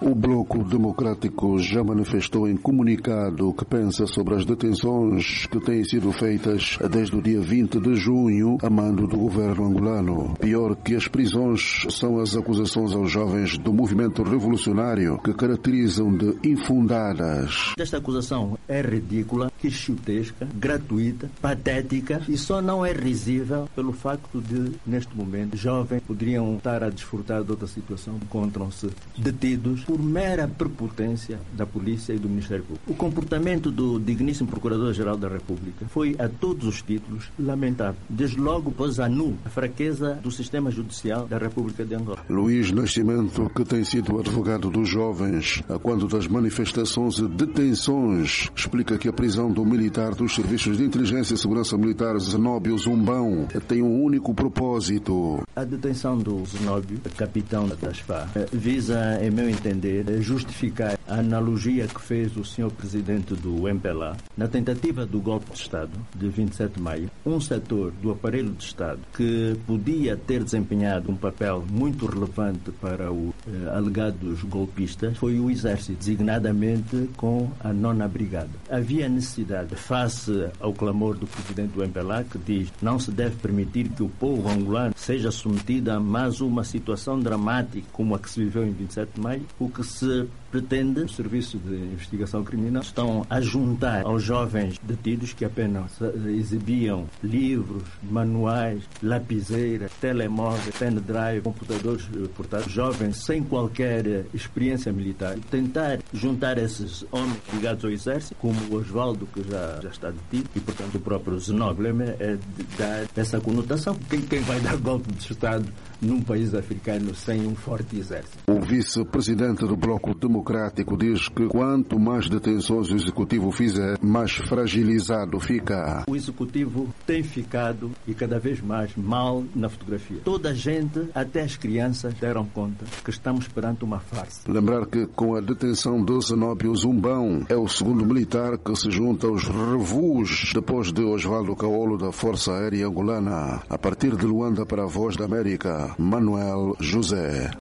O Bloco Democrático já manifestou em comunicado que pensa sobre as detenções que têm sido feitas desde o dia 20 de junho a mando do governo angolano. Pior que as prisões são as acusações aos jovens do movimento revolucionário que caracterizam de infundadas. Esta acusação é ridícula, quixotesca, gratuita, patética e só não é risível pelo facto de, neste momento, jovens poderiam estar a desfrutar de outra situação, encontram-se detidos por mera prepotência da polícia e do Ministério Público. O comportamento do digníssimo Procurador-Geral da República foi, a todos os títulos, lamentável. Desde logo pôs a nu a fraqueza do sistema judicial da República de Angola. Luís Nascimento, que tem sido advogado dos jovens quando das manifestações e detenções, explica que a prisão do militar dos Serviços de Inteligência e Segurança Militar Zenóbio Zumbão tem um único propósito. A detenção do Zenóbio, capitão das FARC, visa, em meu entender, justificar a analogia que fez o senhor presidente do MPLA na tentativa do golpe de Estado de 27 de maio. Um setor do aparelho de Estado que podia ter desempenhado um papel muito relevante para os alegados golpistas foi o Exército, designadamente com a 9ª Brigada. Havia necessidade, face ao clamor do presidente do MPLA, que diz não se deve permitir que o povo angolano seja submetido a mais uma situação dramática como a que se viveu em 27 de maio, o que se pretende, o Serviço de Investigação Criminal estão a juntar aos jovens detidos que apenas exibiam livros, manuais, lapiseiras, telemóveis, pendrive, computadores portáteis, jovens sem qualquer experiência militar, tentar juntar esses homens ligados ao Exército, como o Osvaldo, que já está detido, e portanto o próprio Zenóbio, é de dar essa conotação. Quem vai dar golpe de Estado num país africano sem um forte exército? O vice-presidente do Bloco Democrático diz que quanto mais detenções o Executivo fizer, mais fragilizado fica. O Executivo tem ficado e cada vez mais mal na fotografia. Toda a gente, até as crianças, deram conta que estamos perante uma farsa. Lembrar que com a detenção do Zenóbio Zumbão é o segundo militar que se junta aos revus depois de Osvaldo Caolo da Força Aérea Angolana. A partir de Luanda para a Voz da América, Manuel José.